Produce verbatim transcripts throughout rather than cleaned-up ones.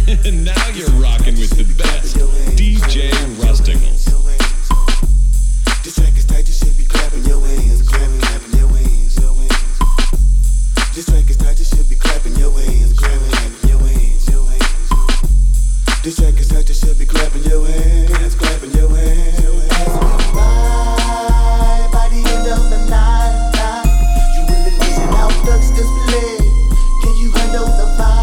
And now you're rocking with the best, D J Rusticles. This track is tight, you should be clapping your hands, clapping, clapping your hands, your hands. This track is tight, you should be clapping your hands, clapping, clapping your hands, your hands. This track is tight, you should be clapping your hands, clapping your hands, your hands. As we ride by the end of the night, night, you will envision our thugs display. Can you handle the vibe?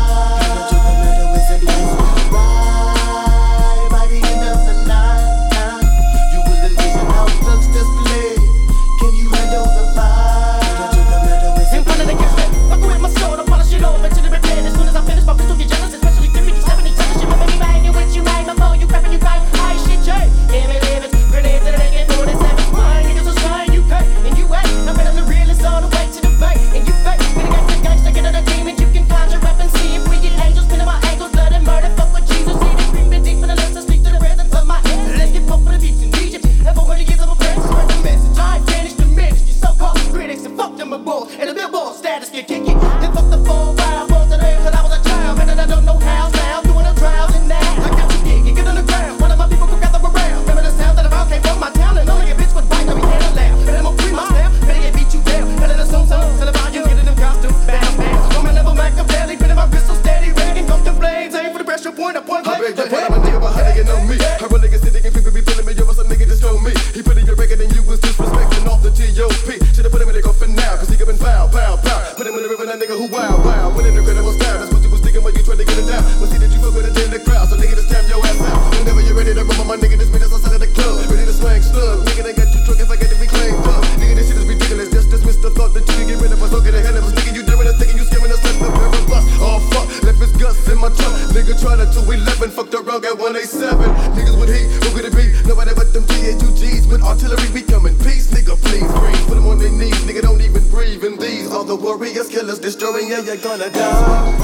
You're gonna die.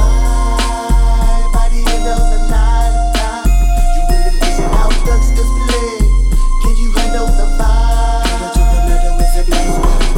By the end of the night, night, you will envision our thugs display. Can you handle the vibe? Pedal to the metal is a blaze.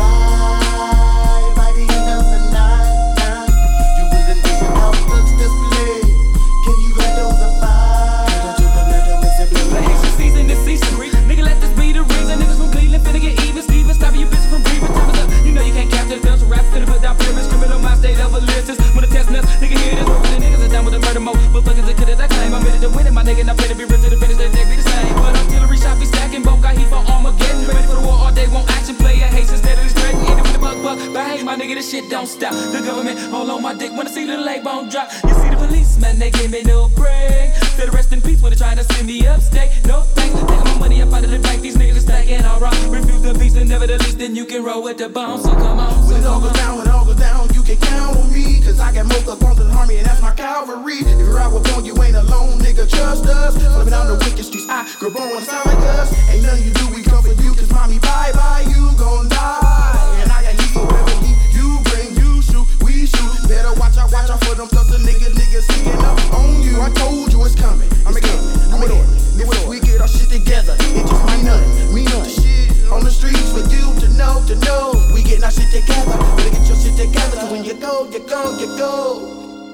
Ride by the end of the night, night, you will envision our thugs display. Can you handle the vibe? Pedal to the metal is a blaze. The Haitian season is season three. Nigga, let this be the reason. Niggas from Cleveland finna get even. Steven, stop your bitch from breathing. Time is up. You know you can't capture the films. Rap finna put down pyramids. Criminal mind state of illiteracy. When the test nuts, nigga hear this. The niggas is down with the murder mode. Motherfuckers that could've that claim. I'm ready to win it, my nigga. And I'm ready to be rich to the finish. That they be the same. But artillery shot be stacking. Both got heat for Armageddon. Ready for the war all day. Won't action play. A Haitian steadily threatening. Hit it with the bug bug. Bang, my nigga, this shit don't stop. The government hold on my dick. Wanna see the leg bone drop. You see the policeman, they give me no break. Said rest in peace when they trying to send me upstate. No thanks. Taking my money up out of the bank. These niggas is stacking all wrong. Refuse the peace and nevertheless, then you can roll with the bomb. So come on. So when it all goes down, when it all goes down, you can count on me. Cause I got more guns than the army and that's my cavalry. If you're out with one, you ain't alone, nigga, trust us. Living on the wicked streets, I grew born to sound like us. Ain't nothing you do, we come for you. Cause mommy, bye bye, you gon' die. And I got heat, whatever heat you bring, you shoot, we shoot. Better watch out, watch out for them plus the niggas, niggas sneaking up on you. I told you it's coming. I'm again, I'm it on. If we get our shit together, it just mean nothing, mean nothing. Shit on the streets for you to know, to know. We getting our shit together. Better get your shit together. Cause when you go, you go, you go.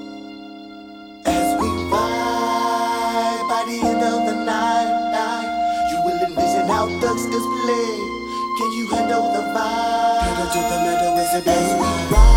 As we ride by the end of the night, night, you will envision our thugs display. Can you handle the vibe? Pedal to the metal is a blaze.